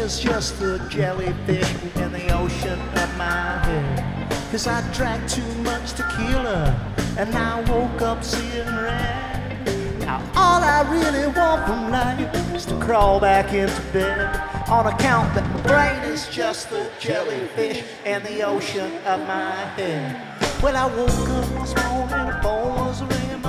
is just the jellyfish in the ocean of my head. 'Cause I drank too much tequila and I woke up seeing red. Now all I really want from life is to crawl back into bed, on account that my brain is just the jellyfish in the ocean of my head. When I woke up this morning, the phone was ringing.